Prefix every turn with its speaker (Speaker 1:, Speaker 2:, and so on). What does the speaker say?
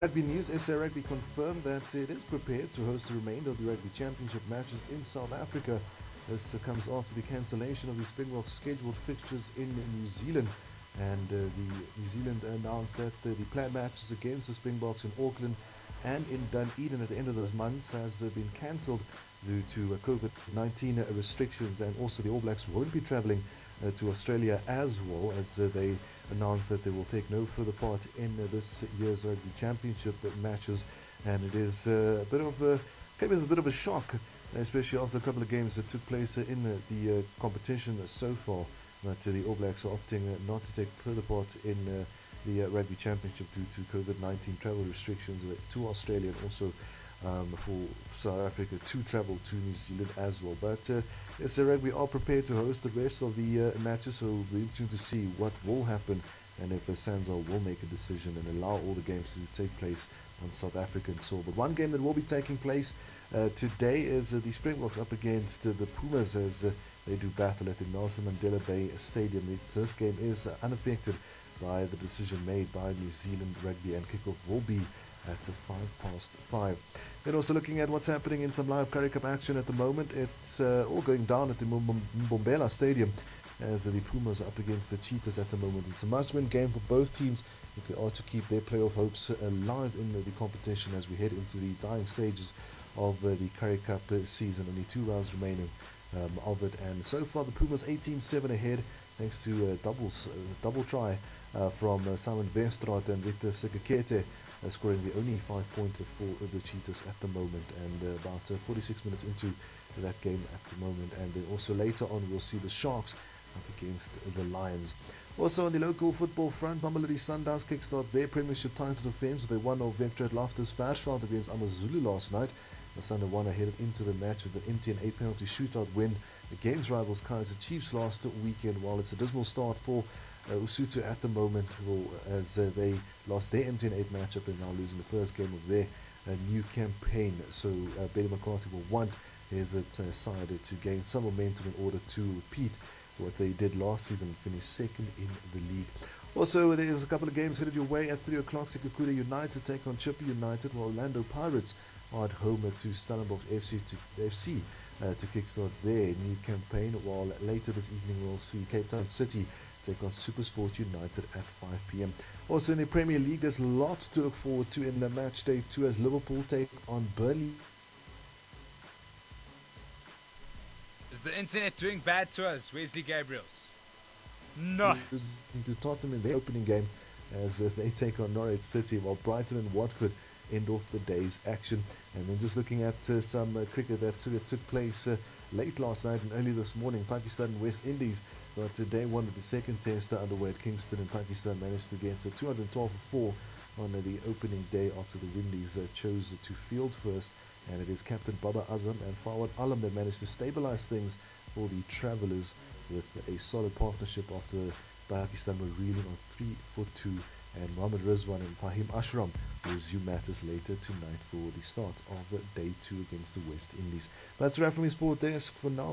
Speaker 1: Rugby News, SA Rugby confirmed that it is prepared to host the remainder of the Rugby Championship matches in South Africa. This comes after the cancellation of the Springboks scheduled fixtures in New Zealand. And the New Zealand announced that the planned matches against the Springboks in Auckland and in Dunedin at the end of those months has been cancelled due to COVID-19 restrictions, and also the All Blacks won't be travelling to Australia as well, as they announced that they will take no further part in this year's Rugby Championship matches. And it is came as a bit of a shock, especially after a couple of games that took place in the competition so far. But the All Blacks are opting not to take further part in the Rugby Championship due to COVID-19 travel restrictions to Australia, and also for South Africa to travel to New Zealand as well. But SA Rugby are prepared to host the rest of the matches, so it'll be interesting to see what will happen and if SANZAAR will make a decision and allow all the games to take place on South African soil. But one game that will be taking place today is the Springboks up against the Pumas as they do battle at the Nelson Mandela Bay Stadium. This game is unaffected by the decision made by New Zealand Rugby, and kickoff will be at 5:05. Then also looking at what's happening in some live Currie Cup action at the moment. It's all going down at the Mbombela Stadium as the Pumas are up against the Cheetahs at the moment. It's a must-win game for both teams if they are to keep their playoff hopes alive in the competition as we head into the dying stages of the Currie Cup season. Only 2 rounds remaining of it, and so far the Pumas 18-7 ahead thanks to double try from Simon Westraat and Victor Sekakete, scoring the only 5-pointer for the Cheetahs at the moment, and about 46 minutes into that game at the moment. And then also later on we'll see the Sharks up against the Lions. Also on the local football front, Mamelodi Sundowns kickstart their Premiership title defence with a 1-0 victory at Loftus-Versfeld against AmaZulu last night. The Sunday one headed into the match with an empty and 8-penalty shootout win against rivals Kaizer Chiefs last weekend, while it's a dismal start for Usutu at the moment, as they lost their empty and 8 matchup and now losing the first game of their new campaign. So Benny McCarthy will want his side to gain some momentum in order to repeat what they did last season and finish second in the league. Also, there's a couple of games headed your way at 3 o'clock. Sekhukhune United take on Chippa United, while Orlando Pirates are at home to Stellenbosch FC to kickstart their new campaign, while later this evening we'll see Cape Town City take on SuperSport United at 5 p.m. Also in the Premier League, there's lots to look forward to in the match day 2 as Liverpool take on Burnley.
Speaker 2: Is the internet doing bad to us, Wesley Gabriels? No.
Speaker 1: To Tottenham in their opening game as they take on Norwich City, while Brighton and Watford end off the day's action. And then just looking at some cricket that took place late last night and early this morning. Pakistan and West Indies got day one of the second test underway at Kingston, and Pakistan managed to get 212 for 4 on the opening day after the Windies chose to field first. And it is captain Babar Azam and Fawad Alam that managed to stabilize things for the Travellers with a solid partnership after Pakistan were reeling on 3 for 2, and Mohammad Rizwan and Fahim Ashram will resume matters later tonight for the start of day 2 against the West Indies. That's a wrap from the Sport Desk for now.